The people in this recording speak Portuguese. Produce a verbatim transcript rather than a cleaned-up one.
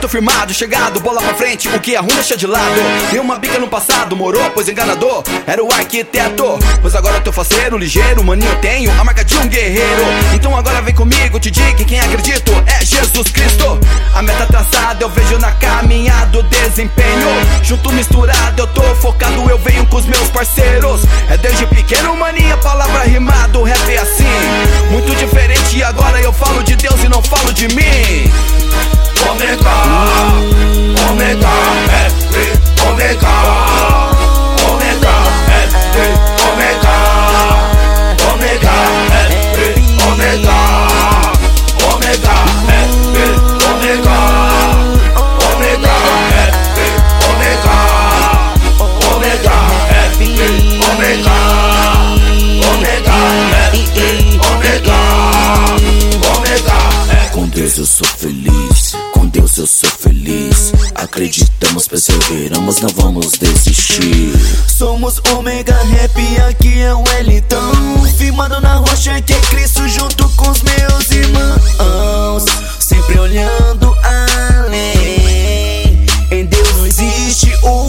tô firmado, chegado, bola pra frente, o que é ruim deixa de lado. Dei uma bica no passado, morou, pois enganador era o arquiteto. Pois agora tô faceiro, ligeiro, maninho, eu tenho a marca de um guerreiro. Então agora vem comigo, te digo que quem acredito é Jesus Cristo. A meta traçada eu vejo na caminhada o desempenho. Junto misturado eu tô focado, eu venho com os meus parceiros. É desde pequeno, maninha, palavra rimada, o rap é assim, muito diferente. E agora eu falo de Deus e não falo de mim. Omega, Omega, F, Omega, Omega, F, Omega, Omega, F, Omega, Omega, F, Omega, Omega, F, Omega, Omega, F, Omega, Omega, F, Omega, Omega. Com Deus eu sou feliz, com Deus eu sou feliz. Acreditamos, perseveramos, não vamos desistir. Somos Omega Rap, aqui é o Elitão. Firmado na rocha que é Cristo junto com os meus irmãos. Sempre olhando além, em Deus não existe o